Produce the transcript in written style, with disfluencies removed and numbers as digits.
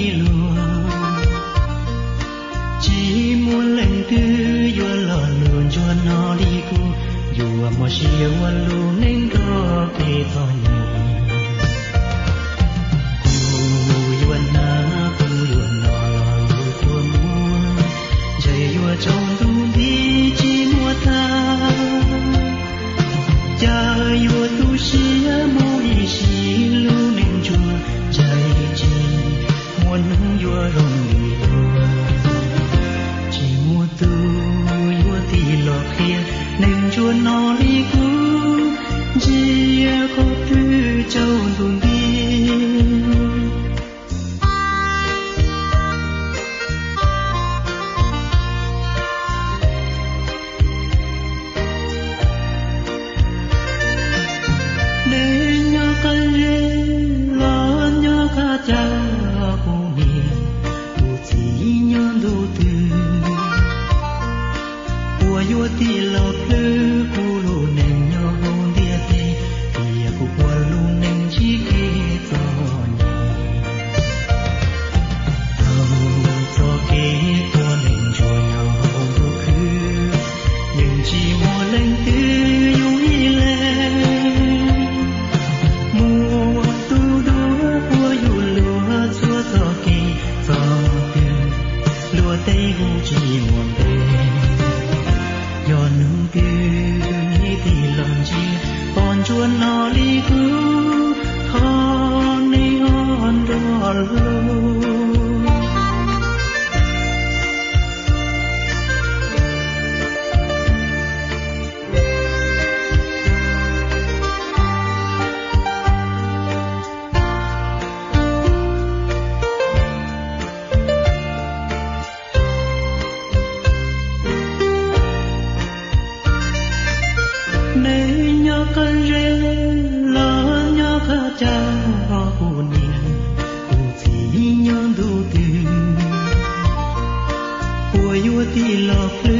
đi lùa chỉ muốn lên tư vừa lò lùn cho nó đi cu vừa mà chiều qua lù nên đó kề thò nhỉ cu vừa na cu vừa nọ lù tua mua chạy vừa trong tu đi chỉ mua ta cha vừa tu xia môi xì lù nên chua chạy chỉ muốn vừa rong đi lùa chỉ mua tu vừa thì lọ kia nên chua nó đi cú chỉ có tư châu tuần đi nên nhớ cái lo nhớ cả cha cô mi cô chỉ nhớ đủ từ của yêu thì lọt lư cô lu nên nhớ hôn dia thì cô qua lu nên chỉ kể cho nhỉ cho kể cho nên cho nhau đủ khứ nhưng chỉ mua lên tư yêu lên mua tu đua của yêu lúa chúa cho kể cho từ lúa tây gu chỉ muôn tây do nương tư nghĩ thì lòng chi còn chúa nó đi cứ con đi on đó lâu nên nhớ cơn rê lo nhớ cả cha cô niên cô chỉ nhớ đủ từ của yêu thì lọt